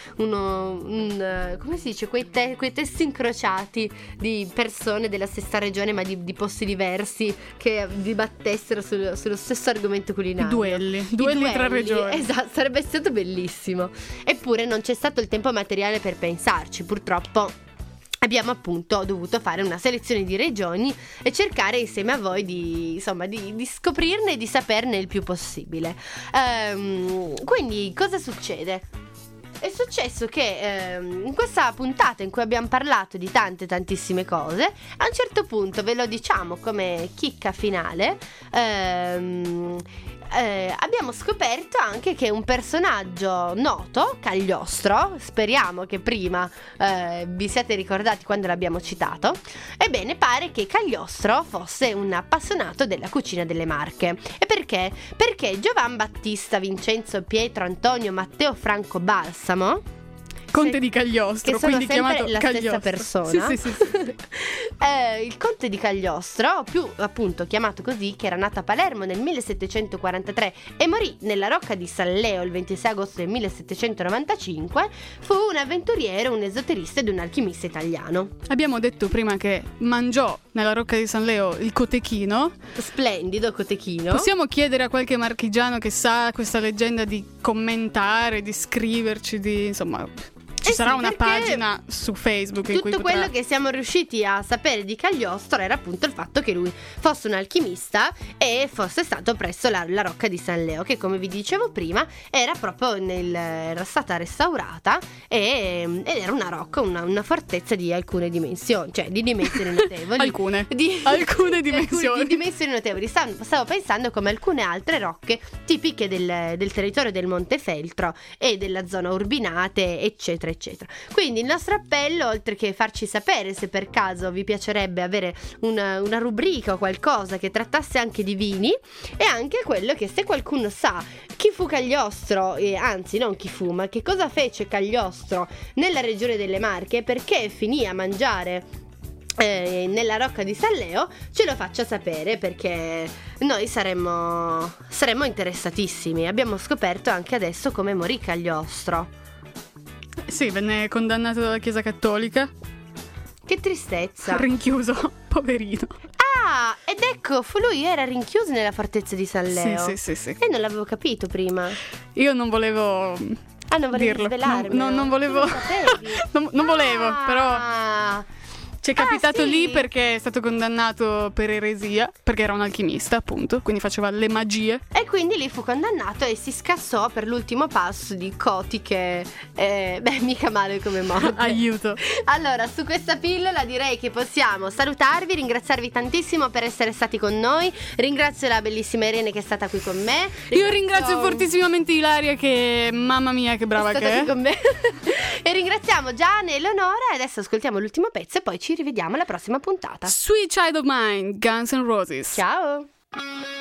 C: come si dice, quei testi incrociati di persone della stessa regione ma di posti diversi, che dibattessero sullo stesso argomento culinario.
B: Duelli tra regioni.
C: Esatto, sarebbe stato bellissimo. Eppure non c'è stato il tempo materiale per pensarci, purtroppo. Abbiamo appunto dovuto fare una selezione di regioni e cercare insieme a voi di scoprirne e di saperne il più possibile. Quindi cosa succede? È successo che in questa puntata in cui abbiamo parlato di tantissime cose, a un certo punto, ve lo diciamo come chicca finale, abbiamo scoperto anche che un personaggio noto, Cagliostro, speriamo che prima vi siate ricordati quando l'abbiamo citato. Ebbene, pare che Cagliostro fosse un appassionato della cucina delle Marche. E perché? Perché Giovan Battista Vincenzo Pietro Antonio Matteo Franco Balsamo,
B: Conte di Cagliostro,
C: che sono
B: quindi
C: sempre
B: chiamato
C: la
B: Cagliostro.
C: stessa persona.
B: Sì.
C: Il Conte di Cagliostro, più appunto chiamato così, che era nato a Palermo nel 1743 e morì nella Rocca di San Leo il 26 agosto del 1795, fu un avventuriero, un esoterista ed un alchimista italiano.
B: Abbiamo detto prima che mangiò nella Rocca di San Leo il cotechino.
C: Splendido cotechino.
B: Possiamo chiedere a qualche marchigiano che sa questa leggenda di commentare, di scriverci, insomma... Ci sarà una pagina su Facebook in cui
C: tutto quello che siamo riusciti a sapere di Cagliostro era appunto il fatto che lui fosse un alchimista e fosse stato presso la Rocca di San Leo, che come vi dicevo prima era stata restaurata ed era una rocca, una fortezza di alcune dimensioni, cioè di dimensioni notevoli.
B: alcune dimensioni.
C: Di dimensioni notevoli. Stavo pensando come alcune altre rocche tipiche del territorio del Montefeltro e della zona Urbinate, eccetera. Quindi il nostro appello, oltre che farci sapere se per caso vi piacerebbe avere una rubrica o qualcosa che trattasse anche di vini, è anche quello che se qualcuno sa chi fu Cagliostro, anzi non chi fu, ma che cosa fece Cagliostro nella regione delle Marche, perché finì a mangiare nella Rocca di San Leo, ce lo faccia sapere, perché noi saremmo interessatissimi. Abbiamo scoperto anche adesso come morì Cagliostro.
B: Sì, venne condannato dalla Chiesa Cattolica.
C: Che tristezza.
B: Rinchiuso, poverino.
C: Ah, ed ecco, lui era rinchiuso nella fortezza di San Leo.
B: Sì.
C: E non l'avevo capito prima.
B: Io non volevo
C: non volevi
B: dirlo.
C: svelarmi?
B: Non volevo. non volevo, però ci è capitato
C: sì.
B: lì perché è stato condannato per eresia, perché era un alchimista, appunto, quindi faceva le magie.
C: E quindi lì fu condannato e si scassò per l'ultimo passo di Coti che mica male come morte.
B: Aiuto.
C: Allora, su questa pillola direi che possiamo salutarvi, ringraziarvi tantissimo per essere stati con noi. Ringrazio la bellissima Irene che è stata qui con me.
B: Io ringrazio fortissimamente Ilaria che, mamma mia, che brava
C: è
B: che
C: stata
B: è.
C: qui con me. E ringraziamo Gianni e Eleonora. E adesso ascoltiamo l'ultimo pezzo e poi ci rivediamo alla prossima puntata.
B: Sweet Child of Mine, Guns N' Roses.
C: Ciao.